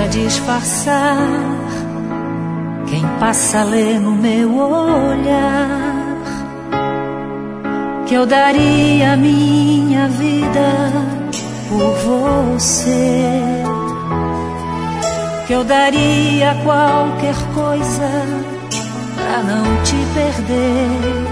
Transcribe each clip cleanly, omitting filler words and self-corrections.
disfarçar. Quem passa lê no meu olhar que eu daria a minha vida por você, que eu daria qualquer coisa pra não te perder.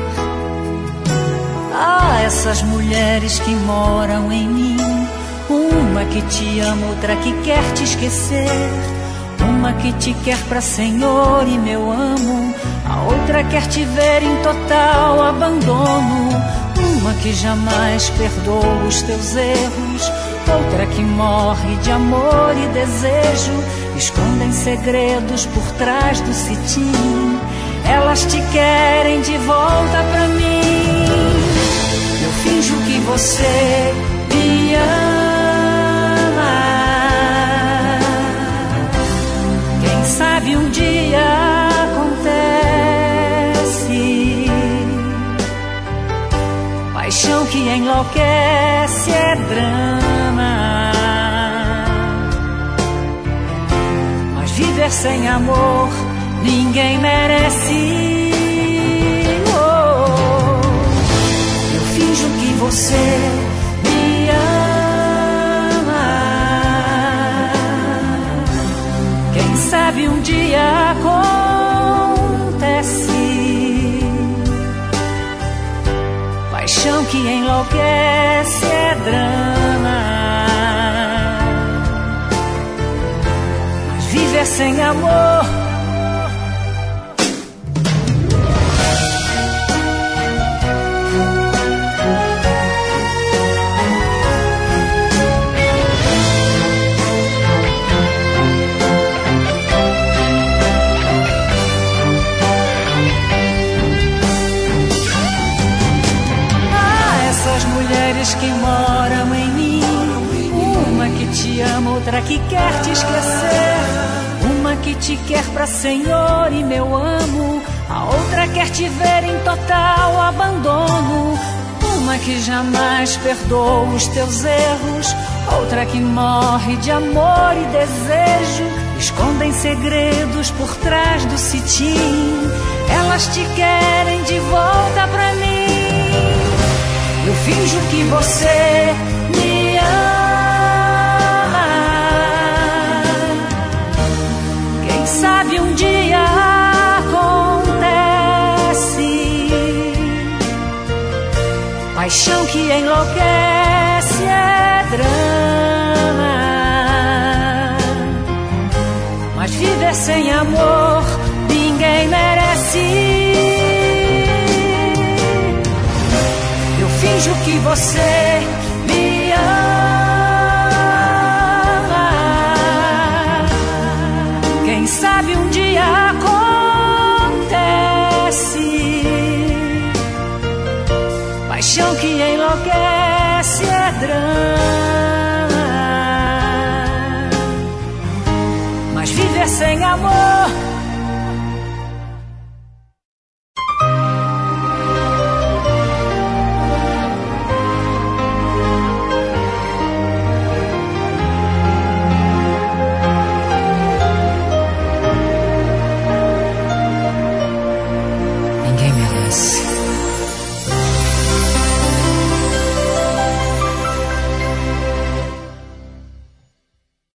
Ah, essas mulheres que moram em mim, uma que te ama, outra que quer te esquecer, uma que te quer pra Senhor e meu amo, a outra quer te ver em total abandono, uma que jamais perdoa os teus erros, outra que morre de amor e desejo, escondem segredos por trás do cetim, elas te querem de volta pra mim. Eu finjo que você me ama, quem sabe um dia acontece. Paixão que enlouquece é drama, mas viver sem amor ninguém merece. Oh, eu finjo que você me ama, quem sabe um dia acontece. Paixão que enlouquece é drama, mas viver sem amor. Mulheres que moram em mim, uma que te ama, outra que quer te esquecer, uma que te quer pra Senhor e meu amo, a outra quer te ver em total abandono, uma que jamais perdoa os teus erros, outra que morre de amor e desejo, escondem segredos por trás do cetim, elas te querem de volta pra mim. Eu finjo que você me ama, quem sabe um dia acontece. Paixão que enlouquece é drama, mas viver sem amor ninguém merece. Finjo que você me ama, quem sabe um dia acontece. Paixão que enlouquece é drama, mas viver sem amor. Ninguém merece.